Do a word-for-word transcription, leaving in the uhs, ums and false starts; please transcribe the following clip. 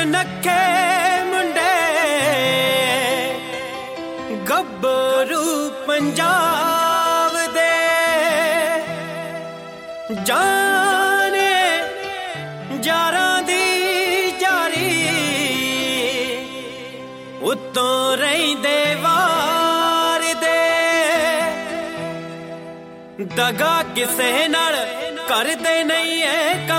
ਸੁਨੱਖੇ ਮੁੰਡੇ ਗੱਭਰੂ ਪੰਜਾਬ ਦੇ ਜਾਣੇ ਜਾਰਾਂ ਦੀ ਜਾਰੀ ਉੱਤੋਂ ਰਹਿੰਦੇ ਵਾਰ ਦੇ ਦਗਾ ਕਿਸੇ ਨਾਲ ਕਰਦੇ ਨਹੀਂ ਐ।